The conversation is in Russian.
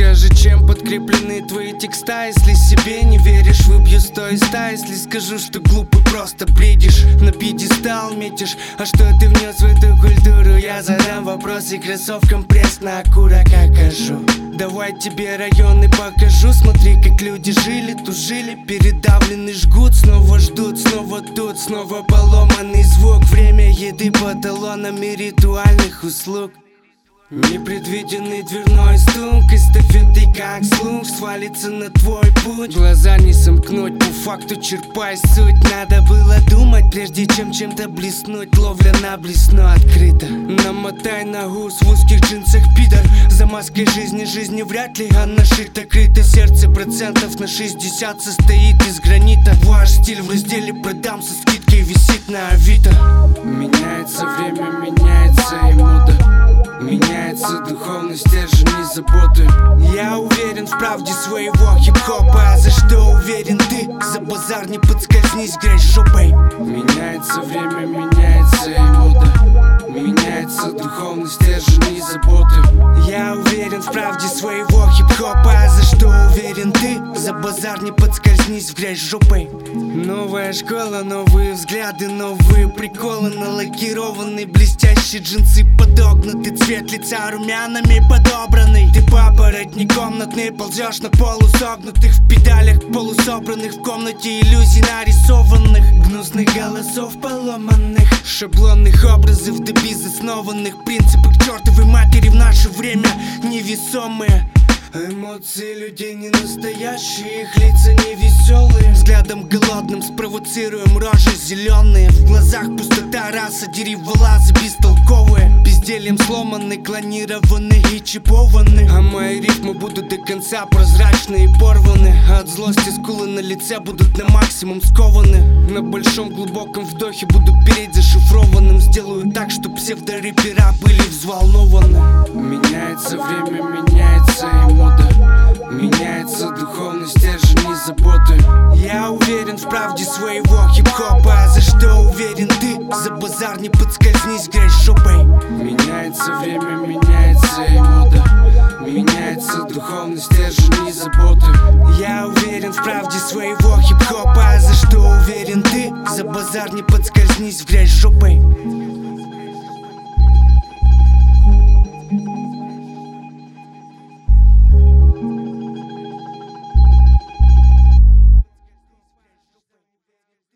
Скажи, чем подкреплены твои текста? Если себе не веришь, выбью 100 из 100. Если скажу, что глупый, просто бредишь, на пьедестал метишь. А что ты внес в эту культуру? Я задам вопрос и кроссовкам пресно аккуратно окажу. Давай тебе районы покажу. Смотри, как люди жили, тужили, передавленный жгут. Снова ждут, снова тут, снова поломанный звук. Время еды по талонам и ритуальных услуг. Непредвиденный дверной стук, эстафеты как слух свалится на твой путь. Глаза не сомкнуть, по факту черпай суть. Надо было думать, прежде чем чем-то блеснуть. Ловля на блесну открыта. Намотай ногу в узких джинсах, пидор. За маской жизни вряд ли она шита. Крыто сердце процентов на 60 состоит из гранита. Ваш стиль в разделе продам со скидкой висит на авито. Меняется время, меняется и мода. Меняется духовность, стержень и заботы. Я уверен в правде своего хип-хопа. А за что уверен ты? За базар не подскользнись, грязь жопой. Меняется время, меняется и мода. Меняется духовность, стержень и заботы. Я уверен в правде своего хип-хопа. А за что уверен ты? За базар не подскользнись, в грязь жопой. Новая школа, новые взгляды, новые приколы. Налакированные блестящие джинсы, подогнутый цвет лица румянами подобранный. Ты папоротник комнатный, ползешь на полусогнутых в педалях, полусобранных в комнате иллюзий нарисованных. Гнусных голосов поломанных, шаблонных образов до безоснованных принципов к чертовой матери в наше время невесомые. Эмоции людей не настоящие, их лица не веселые. Взглядом голодным спровоцируем рожи зеленые. В глазах пустота, раса, дереволазы бестолковые. Бездельем сломаны, клонированы и чипованы. А мои рифмы будут до конца прозрачны и порваны. От злости скулы на лице будут на максимум скованы. На большом глубоком вдохе буду переть зашифрованным. Сделаю так, что псевдорэпера были взволнованы. Меняется время, меняется и мода. Меняется духовность, стержень и заботы. Я уверен в правде своего хип-хопа. А за что уверен ты? За базар не подскользнись, грязь жопой. Меняется время, меняется и мода. Меняется духовность, стержень и заботы. Я уверен в правде своего хип-хопа. А за что уверен ты? За базар не подскользнись, в грязь жопой.